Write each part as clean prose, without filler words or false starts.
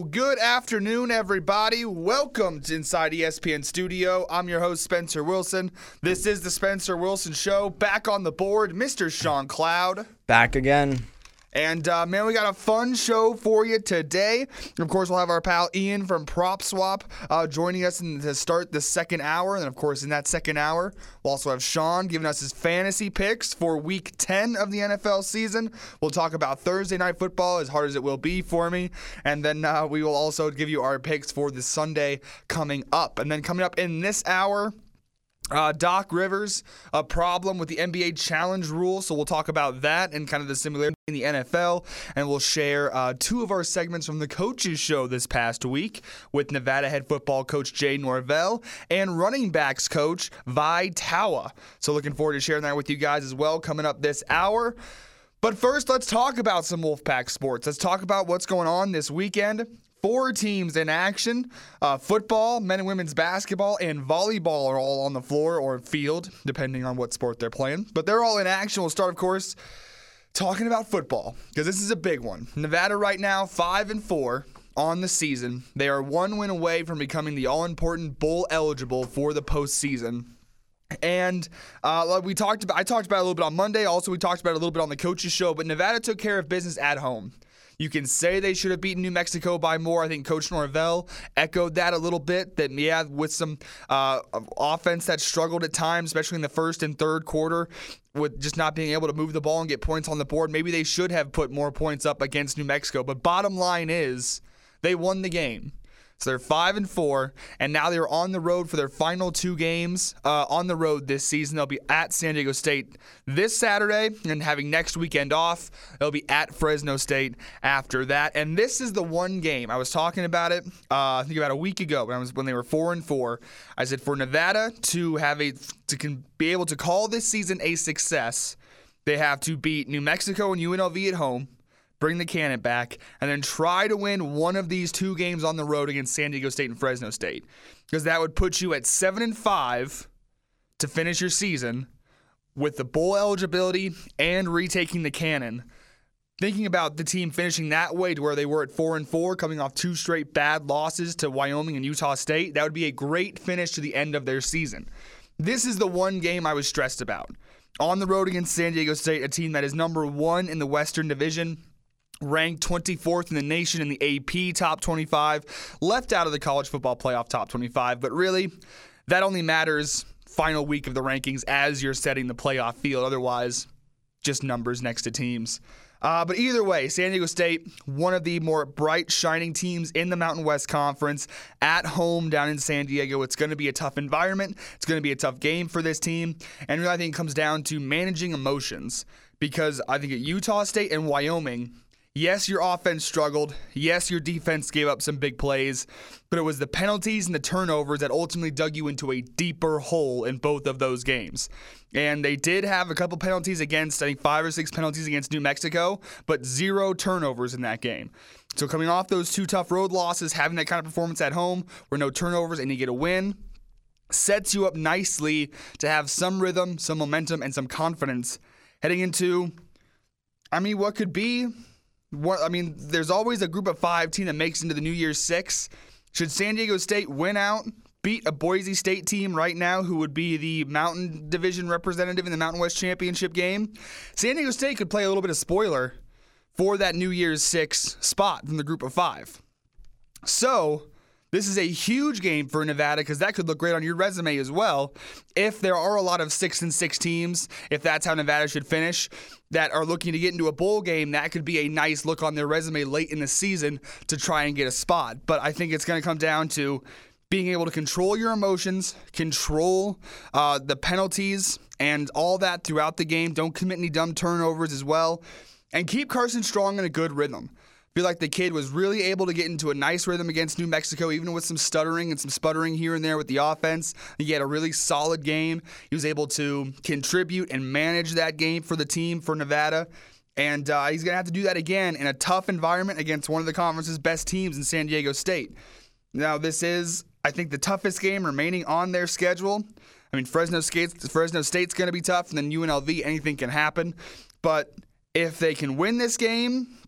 Good afternoon, everybody. Welcome to Inside ESPN Studio. I'm your host, Spencer Wilson. This is the Spencer Wilson Show. Back on the board, Mr. Sean Cloud. Back again. And, man, we got a fun show for you today. Of course, we'll have our pal Ian from Prop Swap joining us to start the second hour. And then, of course, in that second hour, we'll also have Sean giving us his fantasy picks for Week 10 of the NFL season. We'll talk about Thursday Night Football, as hard as it will be for me. And then we will also give you our picks for the Sunday coming up. And then coming up in this hour, Doc Rivers, a problem with the NBA challenge rule, so we'll talk about that and kind of the similarity in the NFL, and we'll share two of our segments from the Coaches Show this past week with Nevada head football coach Jay Norvell and running backs coach Vi Taua. So looking forward to sharing that with you guys as well coming up this hour. But first, let's talk about some Wolfpack sports. Let's talk about what's going on this weekend. 4 teams in action. Football, men and women's basketball, and volleyball are all on the floor or field, depending on what sport they're playing. But they're all in action. We'll start, of course, talking about football, because this is a big one. Nevada right now, 5-4 on the season. They are 1 win away from becoming the all-important bowl eligible for the postseason. And like I talked about it a little bit on Monday. Also, we talked about it a little bit on the Coaches Show. But Nevada took care of business at home. You can say they should have beaten New Mexico by more. I think Coach Norvell echoed that a little bit, that, yeah, with some offense that struggled at times, especially in the first and third quarter, with just not being able to move the ball and get points on the board. Maybe they should have put more points up against New Mexico. But bottom line is they won the game. So they're 5-4, and now they're on the road for their final 2 games on the road this season. They'll be at San Diego State this Saturday, and having next weekend off, they'll be at Fresno State after that. And this is the one game I was talking about it. I think about a week ago when they were 4-4. I said for Nevada to be able to call this season a success, they have to beat New Mexico and UNLV at home, bring the cannon back, and then try to win one of these 2 games on the road against San Diego State and Fresno State. Because that would put you at 7-5 to finish your season with the bowl eligibility and retaking the cannon. Thinking about the team finishing that way to where they were at 4-4, coming off 2 straight bad losses to Wyoming and Utah State, that would be a great finish to the end of their season. This is the one game I was stressed about. On the road against San Diego State, a team that is number 1 in the Western Division, ranked 24th in the nation in the AP Top 25, left out of the College Football Playoff Top 25. But really, that only matters final week of the rankings as you're setting the playoff field. Otherwise, just numbers next to teams. But either way, San Diego State, one of the more bright, shining teams in the Mountain West Conference, at home down in San Diego. It's going to be a tough environment. It's going to be a tough game for this team. And really, I think it comes down to managing emotions. Because I think at Utah State and Wyoming, yes, your offense struggled. Yes, your defense gave up some big plays. But it was the penalties and the turnovers that ultimately dug you into a deeper hole in both of those games. And they did have a couple penalties against, I think 5 or 6 penalties against New Mexico, but 0 turnovers in that game. So coming off those 2 tough road losses, having that kind of performance at home where no turnovers and you get a win, sets you up nicely to have some rhythm, some momentum, and some confidence heading into, what could be... there's always a group of 5 team that makes into the New Year's 6. Should San Diego State win out, beat a Boise State team right now who would be the Mountain Division representative in the Mountain West Championship game, San Diego State could play a little bit of spoiler for that New Year's 6 spot from the group of 5. So this is a huge game for Nevada because that could look great on your resume as well. If there are a lot of 6-6 teams, if that's how Nevada should finish, that are looking to get into a bowl game, that could be a nice look on their resume late in the season to try and get a spot. But I think it's going to come down to being able to control your emotions, control the penalties and all that throughout the game. Don't commit any dumb turnovers as well. And keep Carson Strong in a good rhythm. Feel like the kid was really able to get into a nice rhythm against New Mexico, even with some stuttering and some sputtering here and there with the offense. He had a really solid game. He was able to contribute and manage that game for the team for Nevada. And he's going to have to do that again in a tough environment against one of the conference's best teams in San Diego State. Now, this is, I think, the toughest game remaining on their schedule. Fresno State's going to be tough, and then UNLV, anything can happen. But if they can win this game,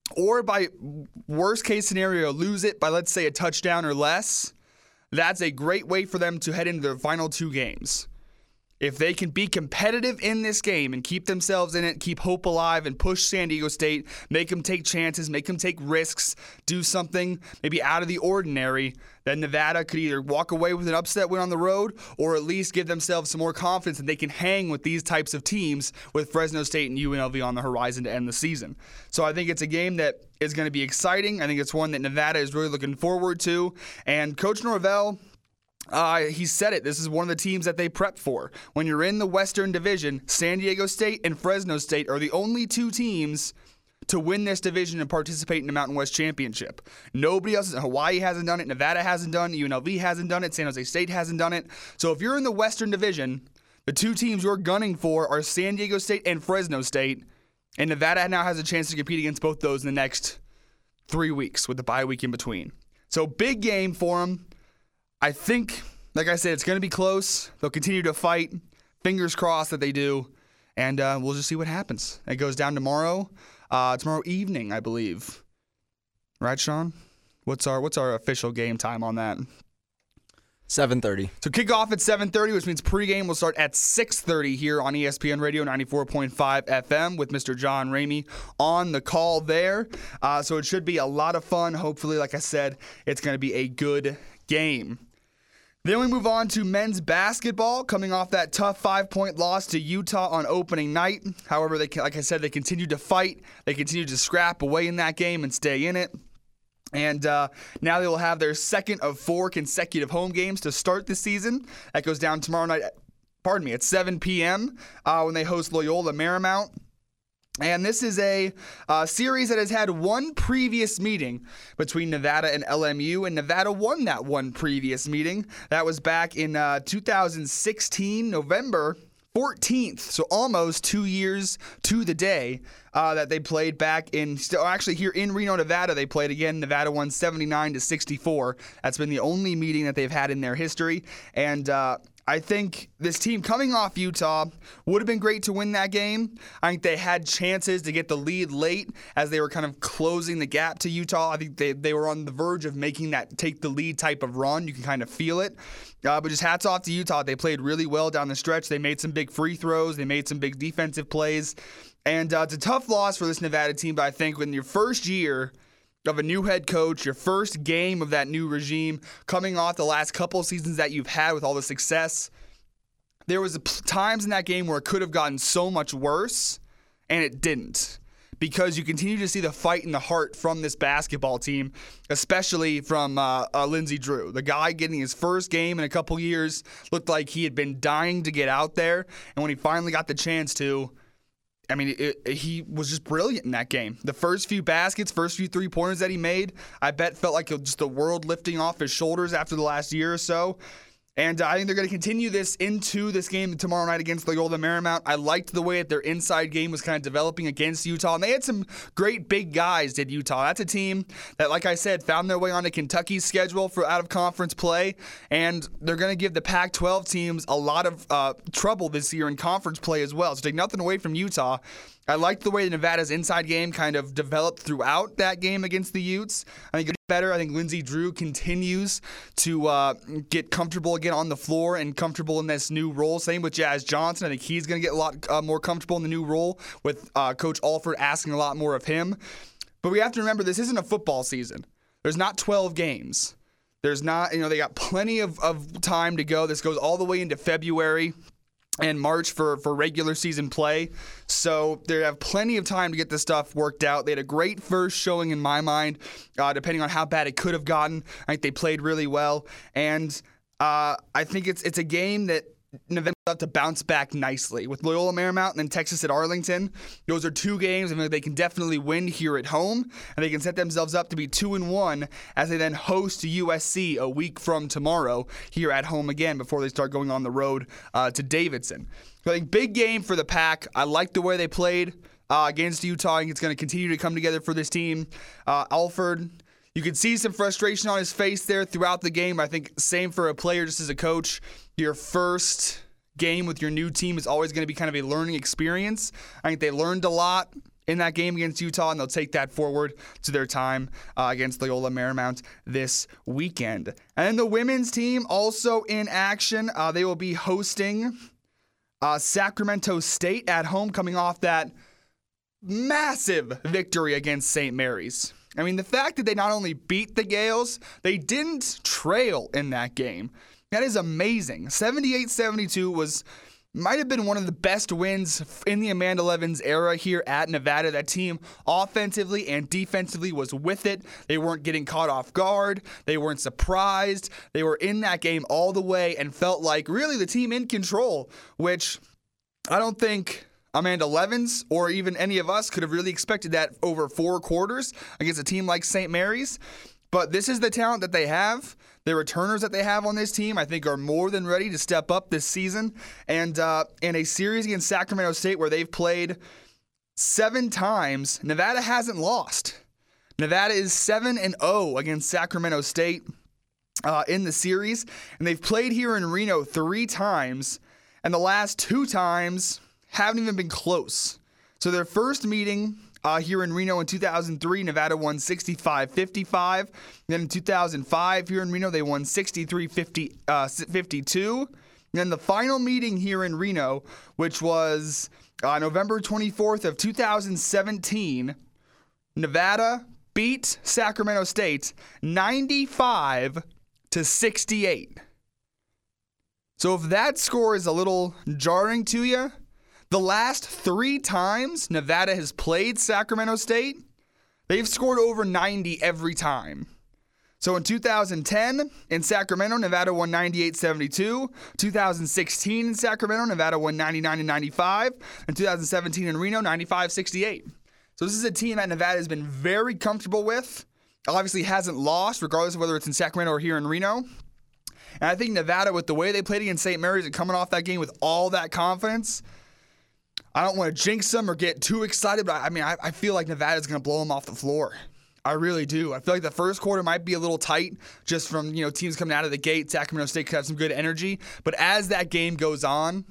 or by worst case scenario, lose it by, let's say, a touchdown or less, that's a great way for them to head into their final 2 games. If they can be competitive in this game and keep themselves in it, keep hope alive and push San Diego State, make them take chances, make them take risks, do something maybe out of the ordinary, then Nevada could either walk away with an upset win on the road or at least give themselves some more confidence that they can hang with these types of teams with Fresno State and UNLV on the horizon to end the season. So I think it's a game that is going to be exciting. I think it's one that Nevada is really looking forward to. And Coach Norvell, he said it. This is one of the teams that they prep for. When you're in the Western Division, San Diego State and Fresno State are the only 2 teams to win this division and participate in the Mountain West Championship. Nobody else. Hawaii hasn't done it. Nevada hasn't done it. UNLV hasn't done it. San Jose State hasn't done it. So if you're in the Western Division, the 2 teams you're gunning for are San Diego State and Fresno State. And Nevada now has a chance to compete against both those in the next 3 weeks with the bye week in between. So big game for them. I think, like I said, it's going to be close. They'll continue to fight. Fingers crossed that they do. And we'll just see what happens. It goes down tomorrow evening, I believe. Right, Sean? What's our official game time on that? 7:30. So kickoff at 7:30, which means pregame will start at 6:30 here on ESPN Radio 94.5 FM with Mr. John Ramey on the call there. So it should be a lot of fun. Hopefully, like I said, it's going to be a good game. Then we move on to men's basketball, coming off that tough 5-point loss to Utah on opening night. However, like I said, they continued to fight. They continued to scrap away in that game and stay in it. And now they will have their second of 4 consecutive home games to start the season. That goes down tomorrow night, at 7 p.m. When they host Loyola Marymount. And this is a series that has had one previous meeting between Nevada and LMU, and Nevada won that one previous meeting. That was back in 2016, November 14th, so almost 2 years to the day that they played back actually here in Reno, Nevada. They played again. Nevada won 79-64. That's been the only meeting that they've had in their history, and I think this team coming off Utah would have been great to win that game. I think they had chances to get the lead late as they were kind of closing the gap to Utah. I think they were on the verge of making that take the lead type of run. You can kind of feel it. But just hats off to Utah. They played really well down the stretch. They made some big free throws. They made some big defensive plays. And it's a tough loss for this Nevada team, but I think when your first year of a new head coach, your first game of that new regime, coming off the last couple of seasons that you've had with all the success, there was times in that game where it could have gotten so much worse, and it didn't. Because you continue to see the fight in the heart from this basketball team, especially from Lindsey Drew. The guy getting his first game in a couple years looked like he had been dying to get out there, and when he finally got the chance to, I mean, he was just brilliant in that game. The first few baskets, first few three-pointers that he made, I bet felt like just the world lifting off his shoulders after the last year or so. And I think they're going to continue this into this game tomorrow night against Loyola Marymount. I liked the way that their inside game was kind of developing against Utah. And they had some great big guys, did Utah. That's a team that, like I said, found their way onto Kentucky's schedule for out-of-conference play. And they're going to give the Pac-12 teams a lot of trouble this year in conference play as well. So take nothing away from Utah. I liked the way Nevada's inside game kind of developed throughout that game against the Utes. I think it's better. I think Lindsey Drew continues to get comfortable again on the floor and comfortable in this new role. Same with Jazz Johnson. I think he's going to get a lot more comfortable in the new role with Coach Alford asking a lot more of him. But we have to remember this isn't a football season. There's not 12 games. There's not, they got plenty of time to go. This goes all the way into February and March for regular season play. So they have plenty of time to get this stuff worked out. They had a great first showing in my mind, depending on how bad it could have gotten. I think they played really well. And I think it's a game that Nevada will have to bounce back nicely. With Loyola Marymount and then Texas at Arlington, those are two games and they can definitely win here at home, and they can set themselves up to be 2-1 as they then host USC a week from tomorrow here at home again before they start going on the road to Davidson. So I think big game for the Pac. I like the way they played against Utah. I think it's going to continue to come together for this team. Alford, you could see some frustration on his face there throughout the game. I think same for a player just as a coach. Your first game with your new team is always going to be kind of a learning experience. I think they learned a lot in that game against Utah, and they'll take that forward to their time against Loyola Marymount this weekend. And then the women's team also in action. They will be hosting Sacramento State at home, coming off that massive victory against St. Mary's. I mean, the fact that they not only beat the Gales, they didn't trail in that game. That is amazing. 78-72 might have been one of the best wins in the Amanda Levens era here at Nevada. That team offensively and defensively was with it. They weren't getting caught off guard. They weren't surprised. They were in that game all the way and felt like really the team in control, which I don't think Amanda Levens or even any of us could have really expected that over 4 quarters against a team like St. Mary's. But this is the talent that they have. The returners that they have on this team, I think, are more than ready to step up this season. And in a series against Sacramento State where they've played 7 times, Nevada hasn't lost. Nevada is 7-0 against Sacramento State in the series. And they've played here in Reno 3 times. And the last 2 times haven't even been close. So their first meeting here in Reno in 2003, Nevada won 65-55. Then in 2005 here in Reno, they won 63-52. Then the final meeting here in Reno, which was November 24th of 2017, Nevada beat Sacramento State 95-68. So if that score is a little jarring to you, the last 3 times Nevada has played Sacramento State, they've scored over 90 every time. So in 2010, in Sacramento, Nevada won 98-72. 2016 in Sacramento, Nevada won 99-95. And 2017 in Reno, 95-68. So this is a team that Nevada has been very comfortable with. Obviously hasn't lost, regardless of whether it's in Sacramento or here in Reno. And I think Nevada, with the way they played against St. Mary's and coming off that game with all that confidence, I don't want to jinx them or get too excited, but I feel like Nevada's going to blow them off the floor. I really do. I feel like the first quarter might be a little tight just from, teams coming out of the gate. Sacramento State could have some good energy. But as that game goes on,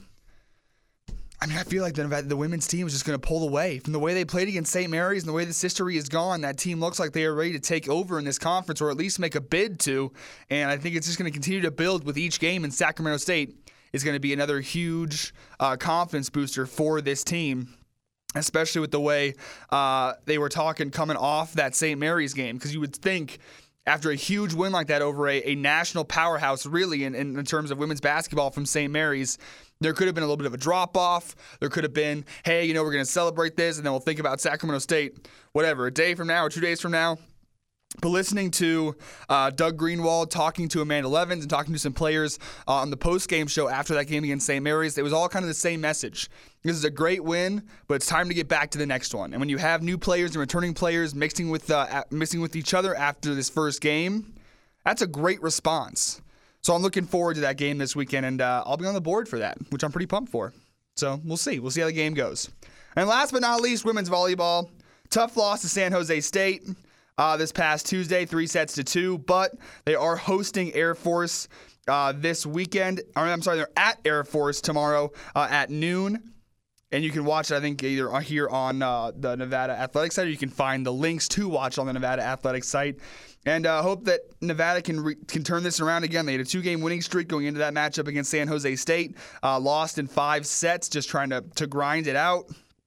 I feel like the women's team is just going to pull away. From the way they played against St. Mary's and the way this history is gone, that team looks like they are ready to take over in this conference or at least make a bid to. And I think it's just going to continue to build with each game, and Sacramento State is going to be another huge confidence booster for this team, especially with the way they were talking coming off that St. Mary's game. Because you would think after a huge win like that over a national powerhouse, really, in terms of women's basketball from St. Mary's, there could have been a little bit of a drop-off. There could have been, hey, we're going to celebrate this, and then we'll think about Sacramento State, whatever, a day from now or 2 days from now. But listening to Doug Greenwald talking to Amanda Levens and talking to some players on the post-game show after that game against St. Mary's, it was all kind of the same message. This is a great win, but it's time to get back to the next one. And when you have new players and returning players mixing with each other after this first game, that's a great response. So I'm looking forward to that game this weekend, and I'll be on the board for that, which I'm pretty pumped for. So we'll see. We'll see how the game goes. And last but not least, women's volleyball. Tough loss to San Jose State this past Tuesday, 3-2, but they are hosting Air Force this weekend. They're at Air Force tomorrow at noon. And you can watch it, I think, either here on the Nevada Athletics site, or you can find the links to watch on the Nevada Athletics site. And hope that Nevada can turn this around again. They had a 2-game winning streak going into that matchup against San Jose State. Lost in 5 sets, just trying to grind it out.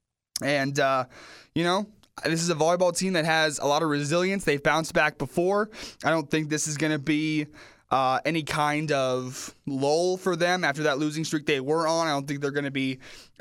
And, this is a volleyball team that has a lot of resilience. They've bounced back before. I don't think this is going to be any kind of lull for them after that losing streak they were on. I don't think they're going to be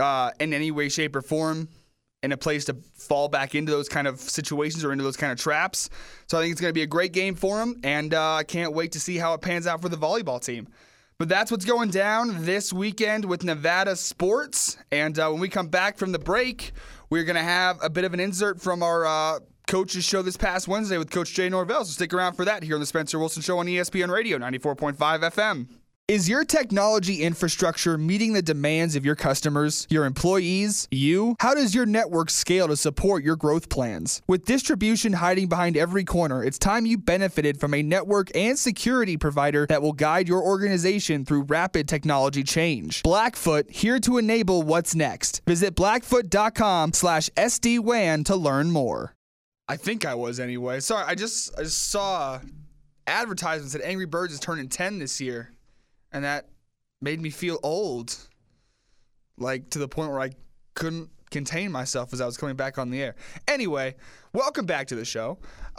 in any way, shape, or form in a place to fall back into those kind of situations or into those kind of traps. So I think it's going to be a great game for them, and I can't wait to see how it pans out for the volleyball team. But that's what's going down this weekend with Nevada sports. And when we come back from the break, we're going to have a bit of an insert from our coach's show this past Wednesday with Coach Jay Norvell. So stick around for that here on the Spencer Wilson Show on ESPN Radio 94.5 FM. Is your technology infrastructure meeting the demands of your customers, your employees, you? How does your network scale to support your growth plans? With distribution hiding behind every corner, it's time you benefited from a network and security provider that will guide your organization through rapid technology change. Blackfoot, here to enable what's next. Visit blackfoot.com/SD-WAN to learn more. I think I was anyway. Sorry, I just saw advertisements that Angry Birds is turning 10 this year. And that made me feel old, like to the point where I couldn't contain myself as I was coming back on the air. Anyway, welcome back to the show.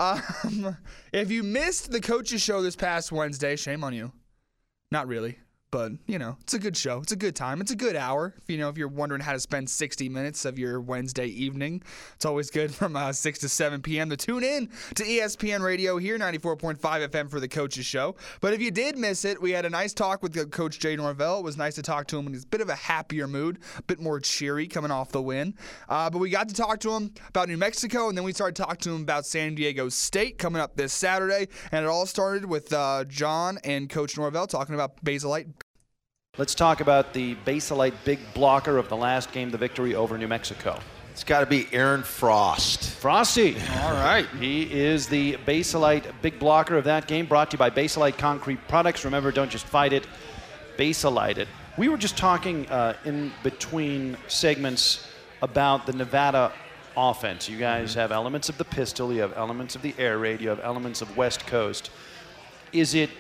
If you missed the Coaches Show this past Wednesday, shame on you. Not really, but, it's a good show. It's a good time. It's a good hour. If you're wondering how to spend 60 minutes of your Wednesday evening, it's always good from 6 to 7 p.m. to tune in to ESPN Radio here, 94.5 FM for the Coaches Show. But if you did miss it, we had a nice talk with Coach Jay Norvell. It was nice to talk to him in a bit of a happier mood, a bit more cheery coming off the win. But we got to talk to him about New Mexico, and then we started talking to him about San Diego State coming up this Saturday. And it all started with John and Coach Norvell talking about Basilite. Let's talk about the Basilite big blocker of the last game, the victory over New Mexico. It's got to be Aaron Frost. Frosty. All right. He is the Basilite big blocker of that game, brought to you by Basilite Concrete Products. Remember, don't just fight it, Basilite it. We were just talking in between segments about the Nevada offense. You guys have elements of the pistol, you have elements of the air raid, you have elements of West Coast. Is it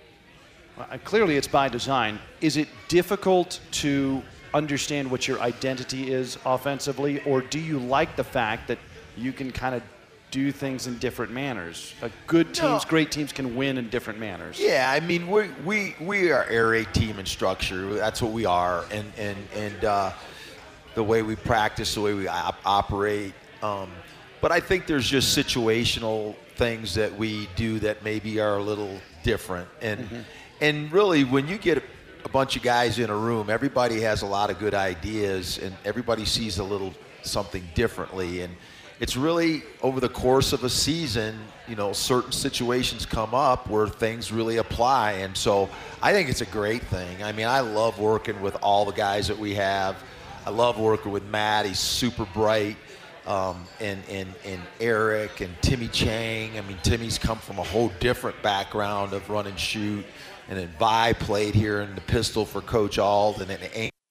clearly it's by design. Is it difficult to understand what your identity is offensively, or do you like the fact that you can kind of do things in different manners? Good teams, great teams can win in different manners. Yeah, I mean, we are air raid team in structure. That's what we are, and the way we practice, the way we operate. But I think there's just situational things that we do that maybe are a little different. And really, when you get a bunch of guys in a room, everybody has a lot of good ideas, and everybody sees a little something differently. And it's really, over the course of a season, certain situations come up where things really apply. And so I think it's a great thing. I mean, I love working with all the guys that we have. I love working with Matt. He's super bright. And Eric and Timmy Chang. I mean, Timmy's come from a whole different background of run and shoot. And then Vi played here in the pistol for Coach Auld. And then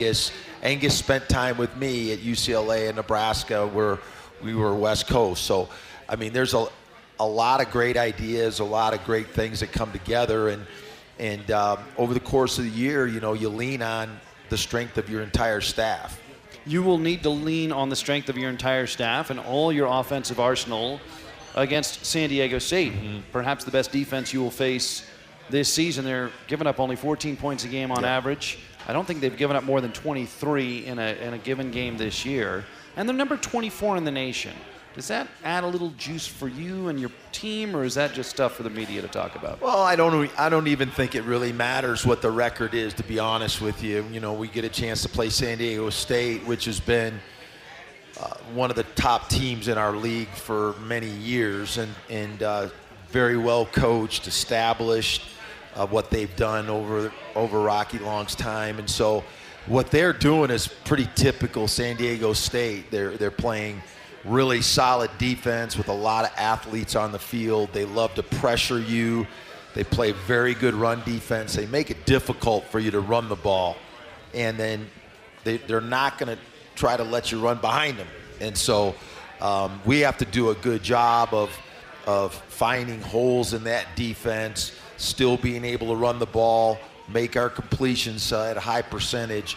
Angus spent time with me at UCLA and Nebraska, where we were West Coast. So, I mean, there's a lot of great ideas, a lot of great things that come together. And over the course of the year, you lean on the strength of your entire staff. You will need to lean on the strength of your entire staff and all your offensive arsenal against San Diego State. Perhaps the best defense you will face this season. They're giving up only 14 points a game on average. I don't think they've given up more than 23 in a given game this year. And they're number 24 in the nation. Does that add a little juice for you and your team, or is that just stuff for the media to talk about? Well, I don't even think it really matters what the record is, to be honest with you. We get a chance to play San Diego State, which has been one of the top teams in our league for many years, and very well coached, established, what they've done over Rocky Long's time. And so what they're doing is pretty typical San Diego State. They're playing really solid defense with a lot of athletes on the field. They love to pressure you. They play very good run defense. They make it difficult for you to run the ball. And then they're not going to try to let you run behind them. And so we have to do a good job of finding holes in that defense, still being able to run the ball, make our completions at a high percentage,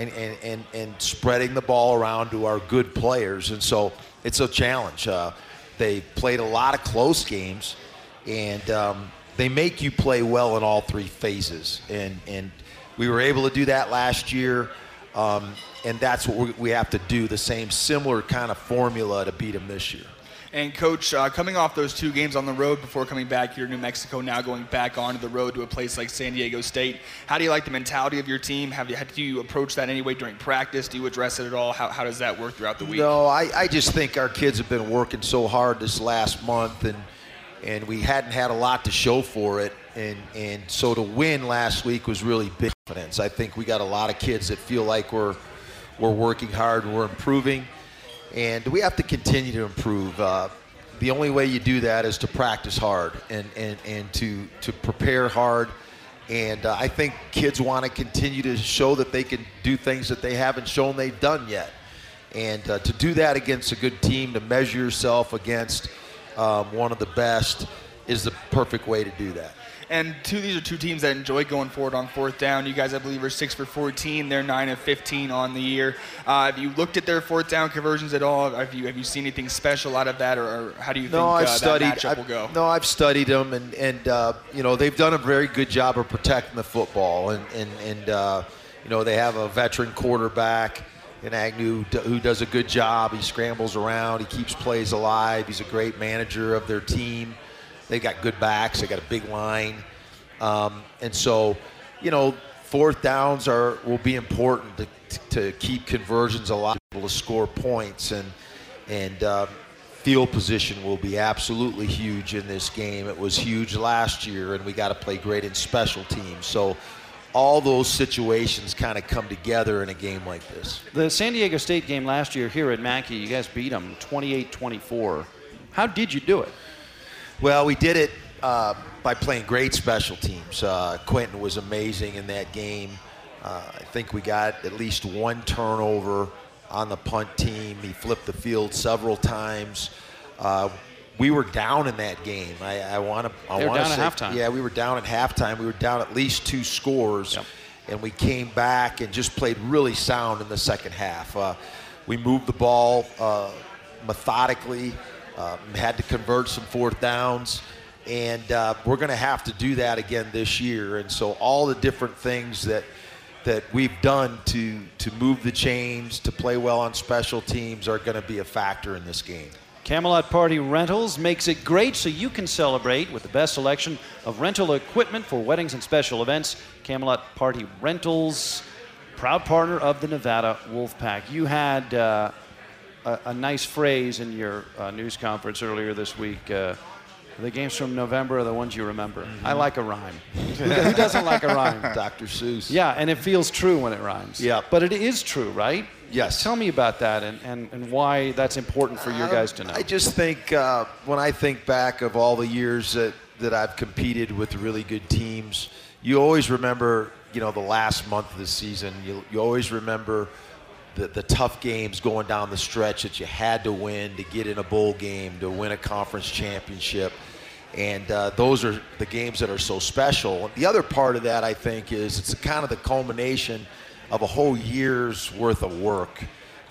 and spreading the ball around to our good players. And so it's a challenge. They played a lot of close games, and they make you play well in all three phases. And we were able to do that last year, and that's what we have to do, the same similar kind of formula to beat them this year. And, Coach, coming off those two games on the road before coming back here to New Mexico, now going back onto the road to a place like San Diego State, how do you like the mentality of your team? Do you approach that anyway during practice? Do you address it at all? How does that work throughout the week? No, I just think our kids have been working so hard this last month, and and we hadn't had a lot to show for it. And so to win last week was really big confidence. I think we got a lot of kids that feel like we're working hard and we're improving, and we have to continue to improve. The only way you do that is to practice hard and to prepare hard. And I think kids want to continue to show that they can do things that they haven't shown they've done yet. And to do that against a good team, to measure yourself against one of the best, is the perfect way to do that. And these are two teams that enjoy going forward on fourth down. You guys, I believe, are 6 for 14. They're 9 of 15 on the year. Have you looked at their fourth down conversions at all? Have you seen anything special out of that, or how do you think that matchup will go? No, I've studied them, and they've done a very good job of protecting the football, and they have a veteran quarterback in Agnew who does a good job. He scrambles around. He keeps plays alive. He's a great manager of their team. They got good backs. They got a big line. And so, fourth downs will be important to keep conversions alive, able to score points. And field position will be absolutely huge in this game. It was huge last year, and we got to play great in special teams. So all those situations kind of come together in a game like this. The San Diego State game last year here at Mackey, you guys beat them 28-24. How did you do it? Well, we did it by playing great special teams. Quentin was amazing in that game. I think we got at least one turnover on the punt team. He flipped the field several times. We were down in that game. I want to say, at halftime. Yeah, we were down at halftime. We were down at least 2 scores, yep. And we came back and just played really sound in the second half. We moved the ball methodically. Had to convert some fourth downs, and we're going to have to do that again this year. And so all the different things that we've done to move the chains, to play well on special teams, are going to be a factor in this game. Camelot Party Rentals makes it great so you can celebrate with the best selection of rental equipment for weddings and special events. Camelot Party Rentals, proud partner of the Nevada Wolfpack. You had a nice phrase in your news conference earlier this week. The games from November are the ones you remember. Mm-hmm. I like a rhyme. Who doesn't like a rhyme? Dr. Seuss. Yeah, and it feels true when it rhymes. Yeah. But it is true, right? Yes. Tell me about that and why that's important for your guys to know. I just think when I think back of all the years that I've competed with really good teams, you always remember, the last month of the season. You always remember the tough games going down the stretch that you had to win to get in a bowl game, to win a conference championship. And those are the games that are so special. The other part of that, I think, is it's kind of the culmination of a whole year's worth of work,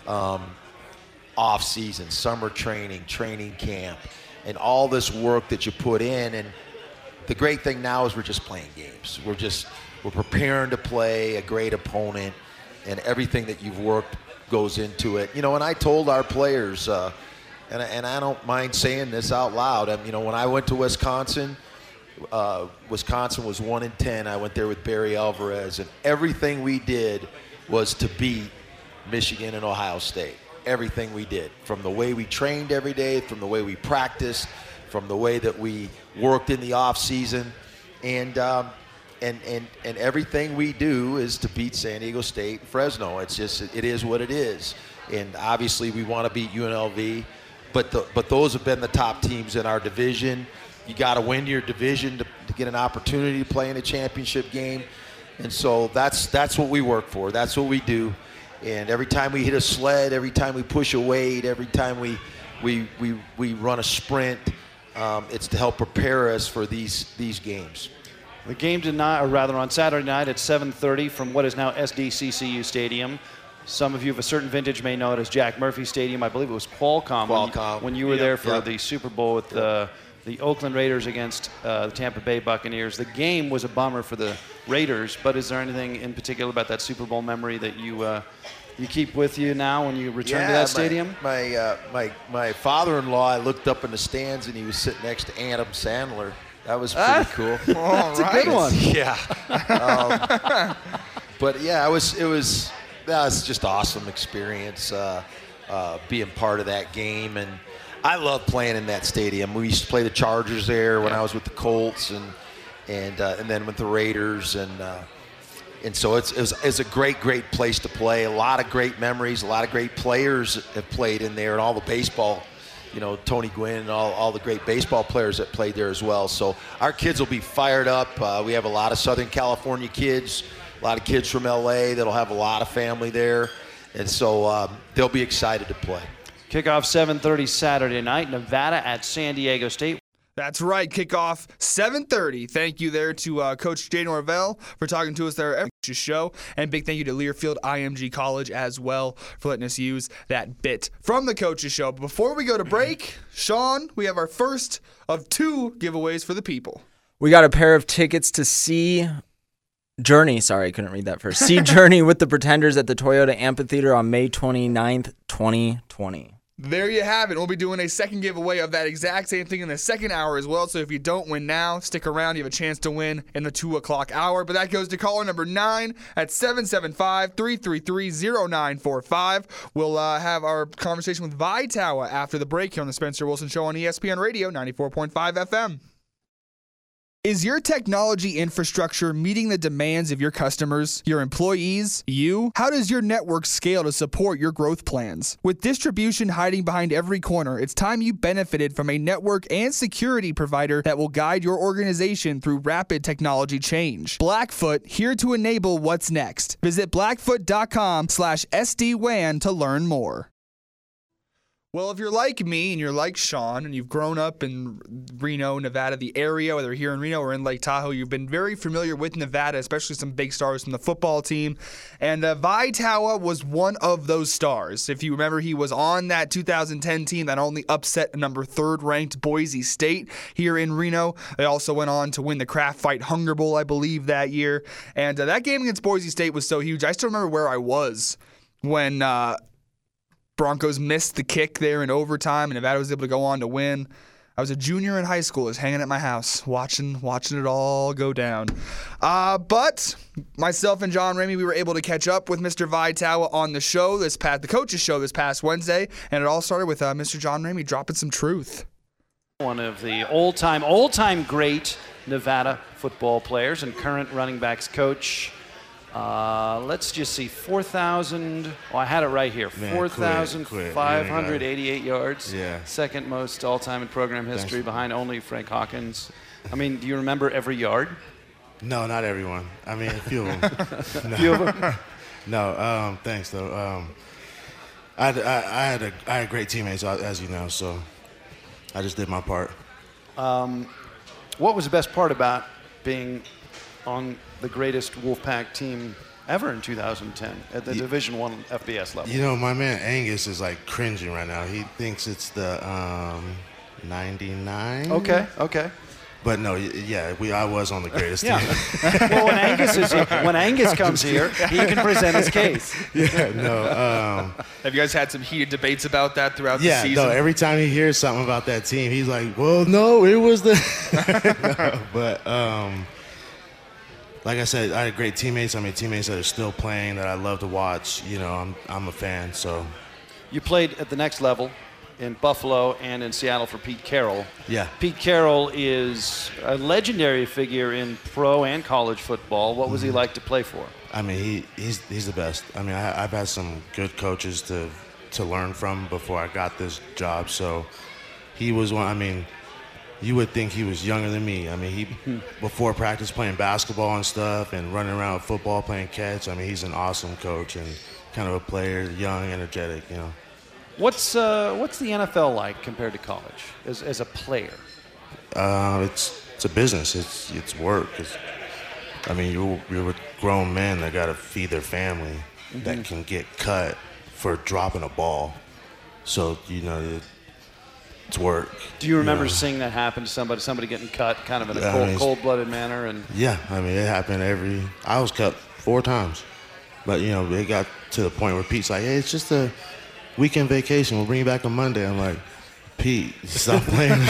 off-season, summer training camp, and all this work that you put in. And the great thing now is we're just playing games. We're preparing to play a great opponent, and everything that you've worked goes into it. And I told our players, and I don't mind saying this out loud. When I went to Wisconsin, Wisconsin was 1-10. I went there with Barry Alvarez, and everything we did was to beat Michigan and Ohio State. Everything we did, from the way we trained every day, from the way we practiced, from the way that we worked in the off season, and everything we do is to beat San Diego State and Fresno. It is what it is. And obviously we want to beat UNLV, but those have been the top teams in our division. You got to win your division to get an opportunity to play in a championship game. And so that's what we work for. That's what we do. And every time we hit a sled, every time we push a weight, every time we run a sprint, it's to help prepare us for these games. The game on Saturday night at 7:30 from what is now SDCCU Stadium. Some of you of a certain vintage may know it as Jack Murphy Stadium. I believe it was Qualcomm when you were there for the Super Bowl with the Oakland Raiders against the Tampa Bay Buccaneers. The game was a bummer for the Raiders, but is there anything in particular about that Super Bowl memory that you keep with you now when you return to that stadium? My father-in-law, I looked up in the stands and he was sitting next to Adam Sandler. That was pretty cool. That's a good one. Yeah. But yeah, it was just awesome experience being part of that game. And I love playing in that stadium. We used to play the Chargers there when I was with the Colts, and then with the Raiders, and so it's a great place to play. A lot of great memories. A lot of great players have played in there, and all the baseball. Tony Gwynn and all the great baseball players that played there as well. So our kids will be fired up. We have a lot of Southern California kids, a lot of kids from LA that'll have a lot of family there. And so they'll be excited to play. Kickoff 7:30 Saturday night, Nevada at San Diego State. That's right, kickoff 7:30. Thank you there to Coach Jay Norvell for talking to us there at the show. And big thank you to Learfield IMG College as well for letting us use that bit from the Coach's Show. But before we go to break, Sean, we have our first of 2 giveaways for the people. We got a pair of tickets to see Journey. Sorry, I couldn't read that first. See Journey with the Pretenders at the Toyota Amphitheater on May 29th, 2020. There you have it. We'll be doing a second giveaway of that exact same thing in the second hour as well. So if you don't win now, stick around. You have a chance to win in the 2 o'clock hour. But that goes to caller number 9 at 775-333-0945. We'll have our conversation with Vitawa after the break here on the Spencer Wilson Show on ESPN Radio 94.5 FM. Is your technology infrastructure meeting the demands of your customers, your employees, you? How does your network scale to support your growth plans? With distribution hiding behind every corner, it's time you benefited from a network and security provider that will guide your organization through rapid technology change. Blackfoot, here to enable what's next. Visit blackfoot.com/SD-WAN to learn more. Well, if you're like me and you're like Sean and you've grown up in Reno, Nevada, the area, whether here in Reno or in Lake Tahoe, you've been very familiar with Nevada, especially some big stars from the football team. And Vitawa was one of those stars. If you remember, he was on that 2010 team that only upset number 3rd ranked Boise State here in Reno. They also went on to win the Kraft Fight Hunger Bowl, I believe, that year. And that game against Boise State was so huge. I still remember where I was when Broncos missed the kick there in overtime, and Nevada was able to go on to win. I was a junior in high school, just hanging at my house, watching it all go down. But myself and John Ramey, we were able to catch up with Mr. Vitawa on the show the Coach's Show this past Wednesday, and it all started with Mr. John Ramey dropping some truth. One of the all-time great Nevada football players and current running backs coach. Let's just see, 4,000. Oh, I had it right here. 4,588 yards. Yeah. Second most all-time in program history, behind only Frank Hawkins. I mean, do you remember every yard? No, not everyone. I mean, a few of them. No. Few of them? No, thanks though. I had great teammates, as you know, so I just did my part. What was the best part about being on the greatest Wolfpack team ever in 2010 at the Division I FBS level? You know, my man Angus is like cringing right now. He thinks it's the 99. Okay. But no, yeah, I was on the greatest team. Well, when Angus comes here, he can present his case. Yeah, no. Have you guys had some heated debates about that throughout the season? Yeah, no, every time he hears something about that team, he's like, well, no, it was the... No, but... like I said, I had great teammates. I mean, teammates that are still playing that I love to watch. You know, I'm a fan. So, you played at the next level in Buffalo and in Seattle for Pete Carroll. Yeah. Pete Carroll is a legendary figure in pro and college football. What was he like to play for? I mean, he's the best. I mean, I've had some good coaches to learn from before I got this job. So, he was one. I mean, you would think he was younger than me. I mean, he before practice playing basketball and stuff and running around with football playing catch. I mean, he's an awesome coach and kind of a player, young, energetic, you know. What's the NFL like compared to college as a player? It's a business. It's work. I mean, you're a grown man that got to feed their family that can get cut for dropping a ball. So, you know, it's work. Do you remember seeing that happen to somebody getting cut kind of in a cold-blooded manner? And yeah, I mean, it happened I was cut 4 times. But, you know, it got to the point where Pete's like, hey, it's just a weekend vacation. We'll bring you back on Monday. I'm like, Pete, stop playing.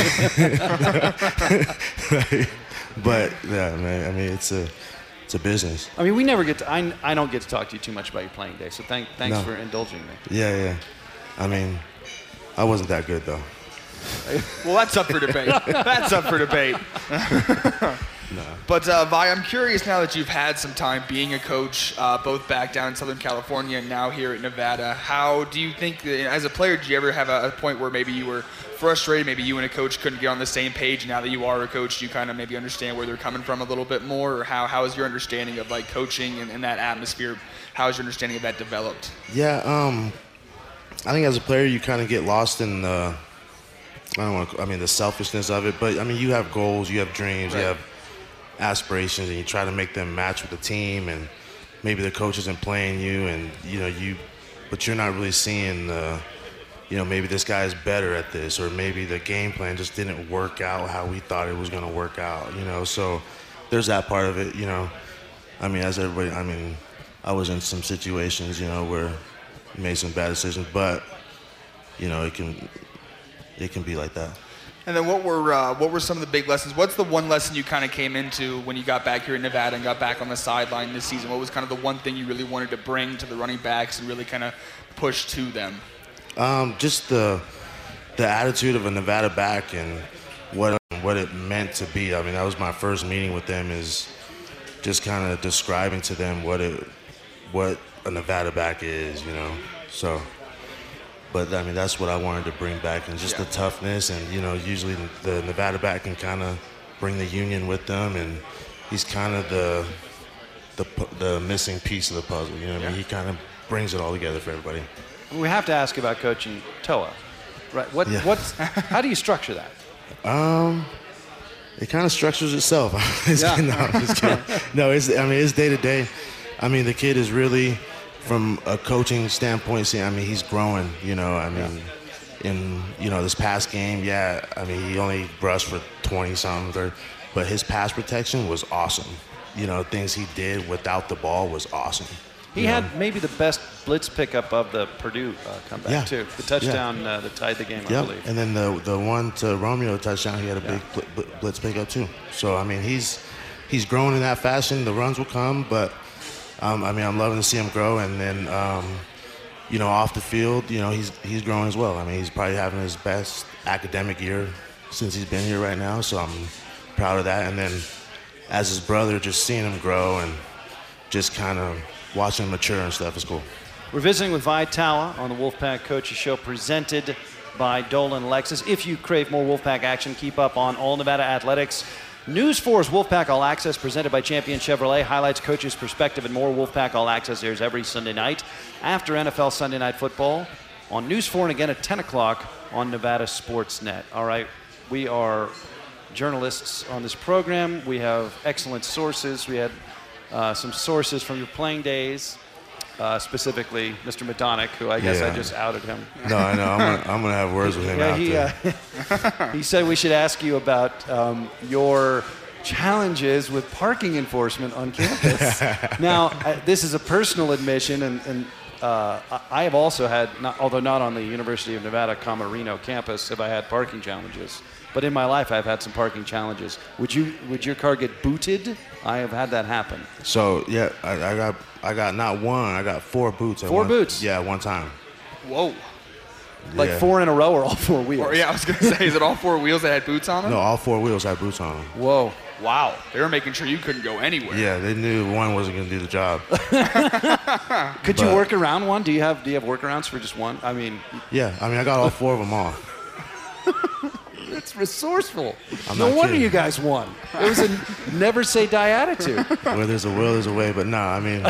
But, yeah, man, I mean, it's a business. I mean, we never get to, I don't get to talk to you too much about your playing day, so thanks for indulging me. Yeah. I mean, I wasn't that good, though. Well, that's up for debate. That's up for debate. No. But Vi, I'm curious now that you've had some time being a coach, both back down in Southern California and now here at Nevada. How do you think, as a player, did you ever have a point where maybe you were frustrated, maybe you and a coach couldn't get on the same page? Now that you are a coach, do you kind of maybe understand where they're coming from a little bit more? Or how is your understanding of like coaching and that atmosphere? How is your understanding of that developed? Yeah, I think as a player you kind of get lost in the selfishness of it. But I mean, you have goals, you have dreams, Right. you have aspirations, and you try to make them match with the team. And maybe the coach isn't playing you, and but you're not really seeing maybe this guy's better at this, or maybe the game plan just didn't work out how we thought it was going to work out. So there's that part of it. I mean, as everybody, I mean, I was in some situations, where we made some bad decisions, but it can be like that. And then what were some of the big lessons? What's the one lesson you kind of came into when you got back here in Nevada and got back on the sideline this season? What was kind of the one thing you really wanted to bring to the running backs and really kind of push to them? Just the attitude of a Nevada back and what it meant to be. I mean, that was my first meeting with them, is just kind of describing to them what a Nevada back is, So, but I mean, that's what I wanted to bring back, and just the toughness. And usually the Nevada back can kind of bring the union with them, and he's kind of the missing piece of the puzzle. I mean, he kind of brings it all together for everybody. We have to ask about coaching Toa, right? How do you structure that? It kind of structures itself. No, it's day to day. I mean, the kid is really, from a coaching standpoint, he's growing. In this past game, he only rushed for 20-something, but his pass protection was awesome. Things he did without the ball was awesome. He had maybe the best blitz pickup of the Purdue comeback, too. The touchdown that tied the game, I believe. And then the one to Romeo touchdown, he had a big blitz pickup, too. So, I mean, he's growing in that fashion. The runs will come, but, I'm loving to see him grow. And then, off the field, he's growing as well. I mean, he's probably having his best academic year since he's been here right now, so I'm proud of that. And then as his brother, just seeing him grow and just kind of watching him mature and stuff is cool. We're visiting with Vi Tala on the Wolfpack Coaches Show, presented by Dolan Lexus. If you crave more Wolfpack action, keep up on All Nevada Athletics. News 4's Wolfpack All Access, presented by Champion Chevrolet, highlights coaches' perspective and more. Wolfpack All Access airs every Sunday night after NFL Sunday Night Football on News 4, and again at 10 o'clock on Nevada Sportsnet. All right, we are journalists on this program. We have excellent sources. We had some sources from your playing days, specifically Mr. Madonic, who I guess I just outed him. No, I know. I'm gonna have words with him after. He said we should ask you about your challenges with parking enforcement on campus. Now, this is a personal admission, and I have also had, although not on the University of Nevada Camarino campus, have I had parking challenges. But in my life, I've had some parking challenges. Would your car get booted? I have had that happen. So yeah, I got not one, I got 4 boots. Four boots? Yeah, one time. Whoa. Like 4 in a row or all 4 wheels? Or, I was going to say, is it all 4 wheels that had boots on them? No, all 4 wheels had boots on them. Whoa. Wow. They were making sure you couldn't go anywhere. Yeah, they knew one wasn't going to do the job. Could you work around one? Do you have workarounds for just one? I mean. Yeah, I got all 4 of them off. It's resourceful. No wonder you guys won. It was a never say die attitude. Where there's a will, there's a way. But no,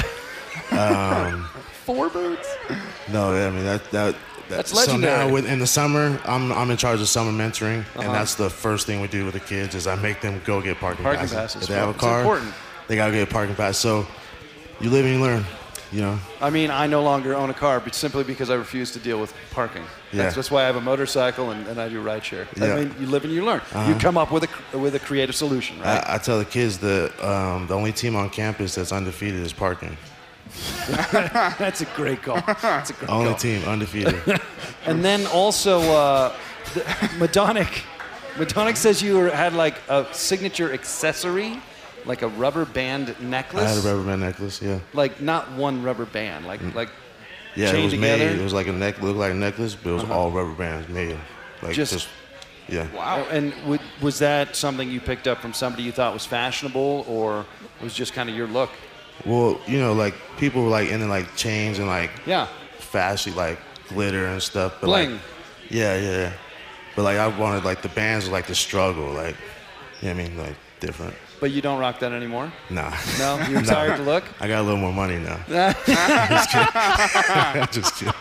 4 boots? No, that's legendary. So now in the summer, I'm in charge of summer mentoring, and that's the first thing we do with the kids is I make them go get parking passes. If they have a car, important. They gotta get a parking pass. So you live and you learn. I mean, I no longer own a car, but simply because I refuse to deal with parking. Yeah. That's why I have a motorcycle and I do rideshare. Yeah. I mean, you live and you learn. You come up with a creative solution, right? I tell the kids that the only team on campus that's undefeated is parking. That's a great call. That's a great Only call. team undefeated. And then also, Madonic says you had like a signature accessory, like a rubber band necklace. I had a rubber band necklace, yeah. Like not one rubber band, like yeah, chained it was together. made. It was like looked like a necklace, but it was all rubber bands made. Like just Yeah. Wow. And was that something you picked up from somebody you thought was fashionable, or was just kind of your look? Well, like people were like into like chains and like flashy like glitter and stuff. But bling. Like, yeah. But like I wanted like the bands like the struggle, like like different. But you don't rock that anymore? Nah. No? You're tired to look? I got a little more money now. Just kidding.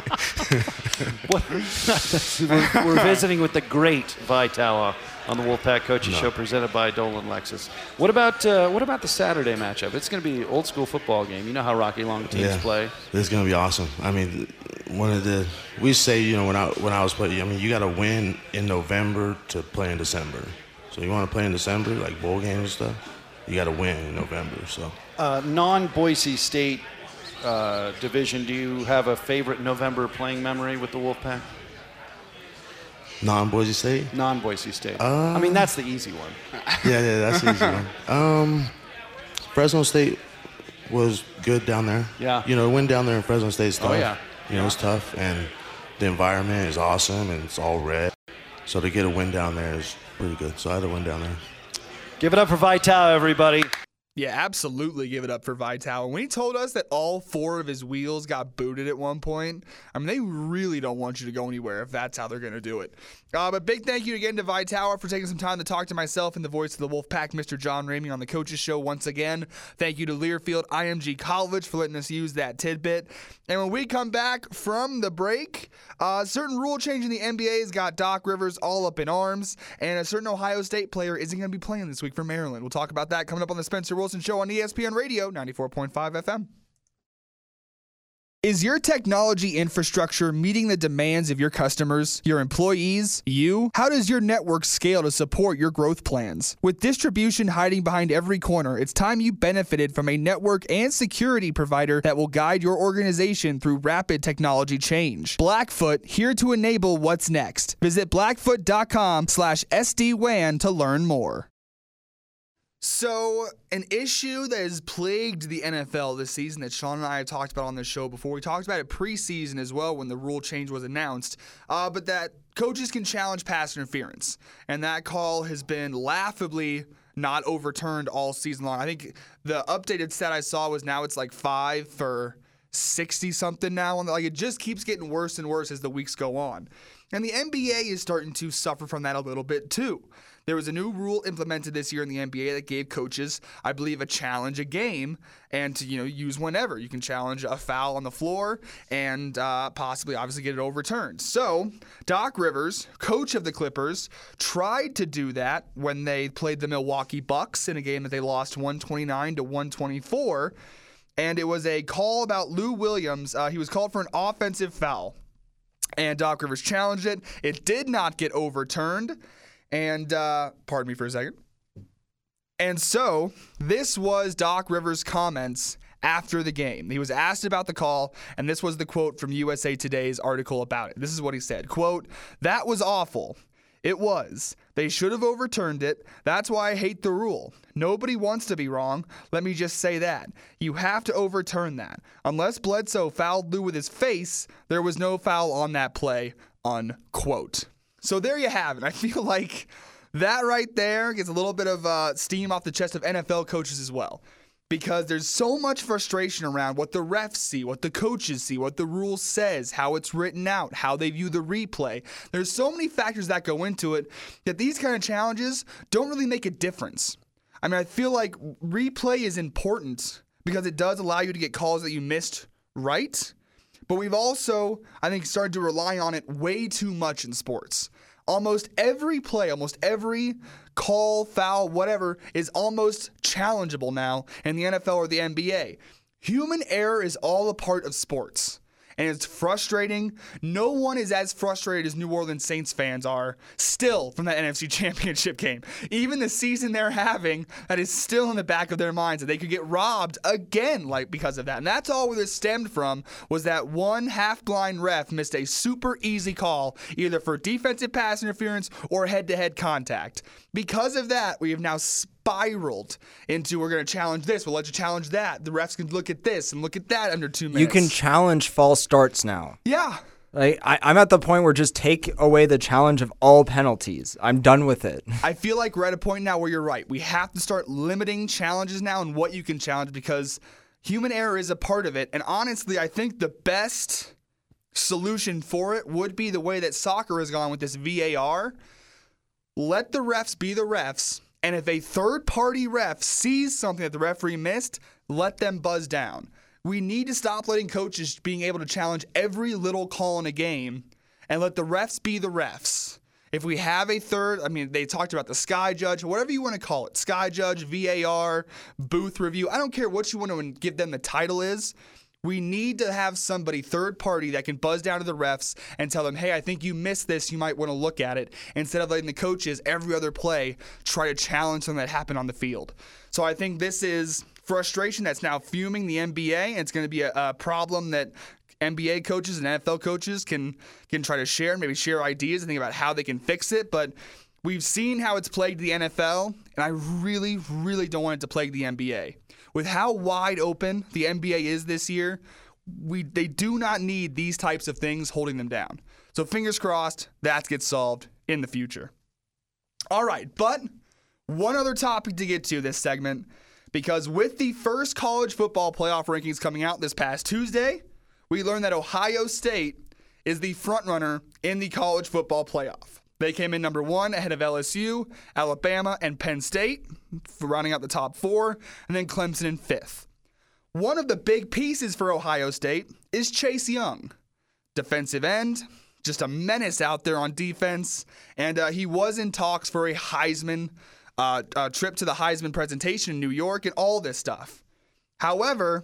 We're visiting with the great Vitala on the Wolfpack Coaches Show, presented by Dolan Lexus. What about the Saturday matchup? It's going to be an old school football game. You know how Rocky Long teams play. It's going to be awesome. I mean, we say when I was playing, you got to win in November to play in December. So you want to play in December, like bowl games and stuff, you got to win in November. So non-Boise State division, do you have a favorite November playing memory with the Wolfpack? Non-Boise State? Non-Boise State. I mean, that's the easy one. Yeah, that's the easy one. Fresno State was good down there. Yeah. Win down there in Fresno State is tough. Oh, yeah. It's tough, and the environment is awesome, and it's all red. So to get a win down there is pretty good. So I had a win down there. Give it up for Vital, everybody. Yeah, absolutely give it up for Vital. When he told us that all 4 of his wheels got booted at one point, I mean, they really don't want you to go anywhere if that's how they're going to do it. But big thank you again to Vital for taking some time to talk to myself and the voice of the Wolfpack, Mr. John Ramey, on the Coaches Show once again. Thank you to Learfield IMG College for letting us use that tidbit. And when we come back from the break, a certain rule change in the NBA has got Doc Rivers all up in arms, and a certain Ohio State player isn't going to be playing this week for Maryland. We'll talk about that coming up on the Spencer Wilson Show on ESPN Radio 94.5 FM. Is your technology infrastructure meeting the demands of your customers, your employees, you? How does your network scale to support your growth plans? With distribution hiding behind every corner, it's time you benefited from a network and security provider that will guide your organization through rapid technology change. Blackfoot, here to enable what's next. Visit blackfoot.com/SD-WAN to learn more. So, an issue that has plagued the NFL this season that Sean and I have talked about on this show before. We talked about it preseason as well when the rule change was announced, but that coaches can challenge pass interference. And that call has been laughably not overturned all season long. I think the updated stat I saw was now it's like 5 for 60-something now. Like, it just keeps getting worse and worse as the weeks go on. And the NBA is starting to suffer from that a little bit too. There was a new rule implemented this year in the NBA that gave coaches, I believe, a challenge a game and to use whenever. You can challenge a foul on the floor and possibly, obviously, get it overturned. So Doc Rivers, coach of the Clippers, tried to do that when they played the Milwaukee Bucks in a game that they lost 129-124. And it was a call about Lou Williams. He was called for an offensive foul. And Doc Rivers challenged it. It did not get overturned. And, pardon me for a second. And so, this was Doc Rivers' comments after the game. He was asked about the call, and this was the quote from USA Today's article about it. This is what he said, quote, "That was awful. It was. They should have overturned it. That's why I hate the rule. Nobody wants to be wrong. Let me just say that. You have to overturn that. Unless Bledsoe fouled Lou with his face, there was no foul on that play," unquote. So there you have it. I feel like that right there gets a little bit of steam off the chest of NFL coaches as well. Because there's so much frustration around what the refs see, what the coaches see, what the rule says, how it's written out, how they view the replay. There's so many factors that go into it that these kind of challenges don't really make a difference. I mean, I feel like replay is important because it does allow you to get calls that you missed right. But we've also, I think, started to rely on it way too much in sports. Almost every play, almost every call, foul, whatever, is almost challengeable now in the NFL or the NBA. Human error is all a part of sports. And it's frustrating. No one is as frustrated as New Orleans Saints fans are still from that NFC Championship game. Even the season they're having, that is still in the back of their minds that they could get robbed again because of that. And that's all where this stemmed from, was that one half-blind ref missed a super easy call, either for defensive pass interference or head-to-head contact. Because of that, we have now spiraled into, we're going to challenge this, we'll let you challenge that. The refs can look at this and look at that under 2 minutes. You can challenge false starts now. Yeah. Like I'm at the point where just take away the challenge of all penalties. I'm done with it. I feel like we're at a point now where you're right. We have to start limiting challenges now and what you can challenge because human error is a part of it. And honestly, I think the best solution for it would be the way that soccer has gone with this VAR. Let the refs be the refs. And if a third-party ref sees something that the referee missed, let them buzz down. We need to stop letting coaches being able to challenge every little call in a game and let the refs be the refs. If we have a third, they talked about the Sky Judge, whatever you want to call it, Sky Judge, VAR, booth review. I don't care what you want to give them the title is. We need to have somebody third party that can buzz down to the refs and tell them, hey, I think you missed this. You might want to look at it instead of letting the coaches every other play try to challenge something that happened on the field. So I think this is frustration that's now fuming the NBA, and it's going to be a problem that NBA coaches and NFL coaches can try to share, maybe share ideas and think about how they can fix it. But we've seen how it's plagued the NFL, and I really, really don't want it to plague the NBA. With how wide open the NBA is this year, they do not need these types of things holding them down. So fingers crossed that gets solved in the future. All right, but one other topic to get to this segment, because with the first college football playoff rankings coming out this past Tuesday, we learned that Ohio State is the frontrunner in the college football playoff. They came in number 1 ahead of LSU, Alabama, and Penn State for rounding out the top 4, and then Clemson in 5th. One of the big pieces for Ohio State is Chase Young, defensive end, just a menace out there on defense, and he was in talks for a Heisman trip to the Heisman presentation in New York and all this stuff. However,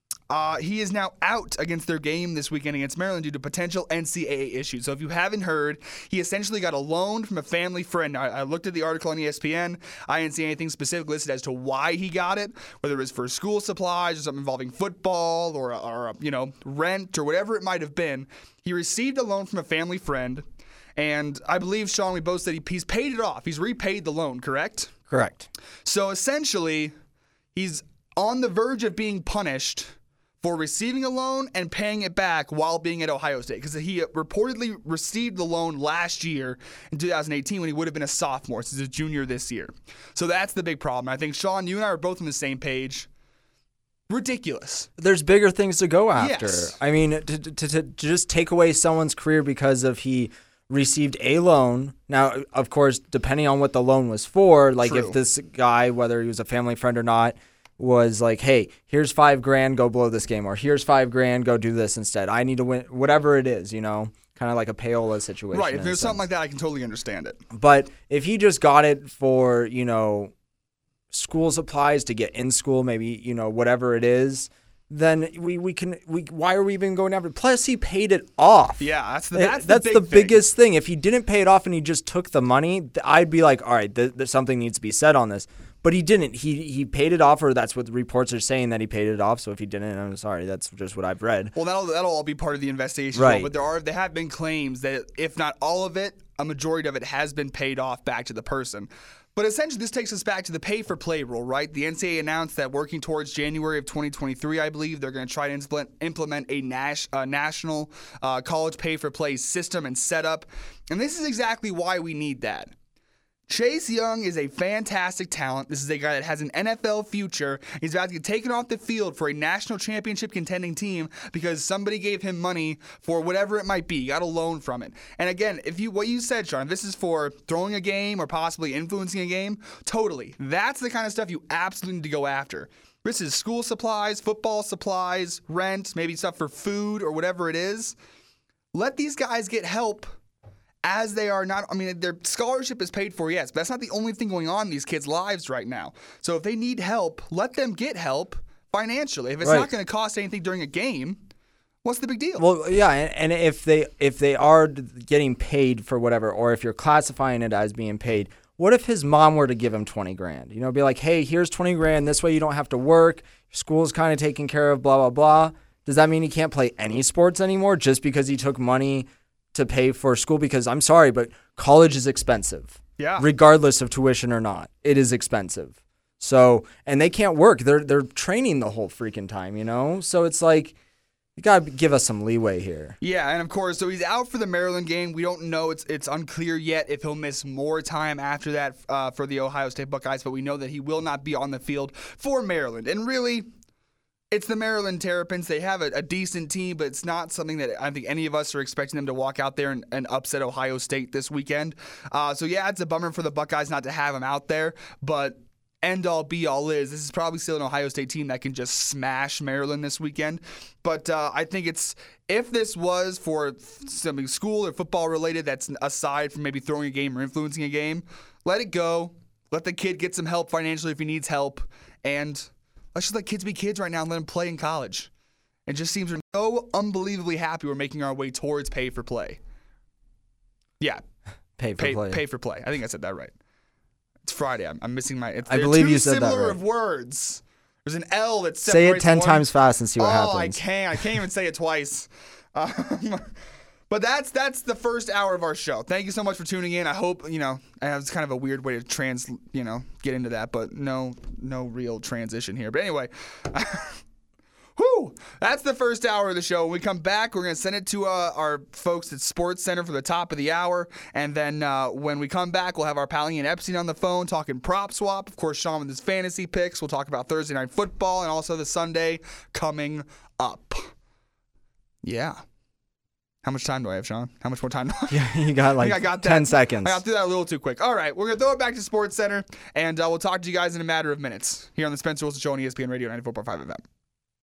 he is now out against their game this weekend against Maryland due to potential NCAA issues. So if you haven't heard, he essentially got a loan from a family friend. I looked at the article on ESPN. I didn't see anything specific listed as to why he got it, whether it was for school supplies or something involving football or rent or whatever it might have been. He received a loan from a family friend. And I believe, Sean, we both said he's paid it off. He's repaid the loan, correct? Correct. So essentially, he's on the verge of being punished for receiving a loan and paying it back while being at Ohio State, because he reportedly received the loan last year in 2018 when he would have been a sophomore, so he's a junior this year. So that's the big problem. I think, Sean, you and I are both on the same page. Ridiculous. There's bigger things to go after. Yes. I mean, to just take away someone's career because of he received a loan. Now, of course, depending on what the loan was for, like True. if this guy, whether he was a family friend or not, was like, hey, here's $5,000, go blow this game, or here's $5,000, go do this instead. I need to win, whatever it is, kind of like a payola situation. Right. If there's something like that, I can totally understand it. But if he just got it for, school supplies to get in school, maybe, whatever it is, then why are we even going after it? Plus, he paid it off. Yeah, that's the biggest thing. If he didn't pay it off and he just took the money, I'd be like, all right, something needs to be said on this. But he didn't. He paid it off, or that's what the reports are saying, that he paid it off. So if he didn't, I'm sorry. That's just what I've read. Well, that'll all be part of the investigation. Right. But there have been claims that if not all of it, a majority of it has been paid off back to the person. But essentially, this takes us back to the pay-for-play rule, right? The NCAA announced that working towards January of 2023, I believe, they're going to try to implement a national college pay-for-play system and setup. And this is exactly why we need that. Chase Young is a fantastic talent. This is a guy that has an NFL future. He's about to get taken off the field for a national championship contending team because somebody gave him money for whatever it might be. He got a loan from it. And again, what you said, Sean, if this is for throwing a game or possibly influencing a game, totally. That's the kind of stuff you absolutely need to go after. This is school supplies, football supplies, rent, maybe stuff for food or whatever it is. Let these guys get help. As they are not, their scholarship is paid for, yes, but that's not the only thing going on in these kids' lives right now. So if they need help, let them get help financially. If it's not going to cost anything during a game, what's the big deal? Well, yeah, and if they are getting paid for whatever, or if you're classifying it as being paid, what if his mom were to give him $20,000? Be like, hey, here's $20,000. This way you don't have to work. Your school's kind of taken care of. Blah blah blah. Does that mean he can't play any sports anymore just because he took money to pay for school? Because I'm sorry, but college is expensive. Yeah. Regardless of tuition or not, it is expensive. So, and they can't work. They're training the whole freaking time, So it's like, You got to give us some leeway here. Yeah, and of course, so he's out for the Maryland game. We don't know. It's unclear yet if he'll miss more time after that for the Ohio State Buckeyes, but we know that he will not be on the field for Maryland. And really, it's the Maryland Terrapins. They have a decent team, but it's not something that I think any of us are expecting them to walk out there and upset Ohio State this weekend. So yeah, it's a bummer for the Buckeyes not to have him out there, but end all be all is this is probably still an Ohio State team that can just smash Maryland this weekend. But I think if this was for something school or football related that's aside from maybe throwing a game or influencing a game, let it go. Let the kid get some help financially if he needs help. And let's just let kids be kids right now and let them play in college. It just seems we're so unbelievably happy we're making our way towards pay for play. Yeah. Pay for play. Pay for play. I think I said that right. It's Friday. I'm missing my. I believe you said that right. Similar of words. There's an L that separates. Say it 10 times fast and see what happens. I can't even say it twice. But that's the first hour of our show. Thank you so much for tuning in. I hope it's kind of a weird way to get into that, but no real transition here. But anyway. Whew! That's the first hour of the show. When we come back, we're going to send it to our folks at Sports Center for the top of the hour. And then when we come back, we'll have our pal Ian Epstein on the phone talking prop swap. Of course, Sean with his fantasy picks. We'll talk about Thursday Night Football and also the Sunday coming up. Yeah. How much time do I have, Sean? How much more time do I have? Yeah, you got 10 seconds. I got through that a little too quick. All right, we're going to throw it back to Sports Center, and we'll talk to you guys in a matter of minutes here on the Spencer Wilson Show on ESPN Radio 94.5 FM.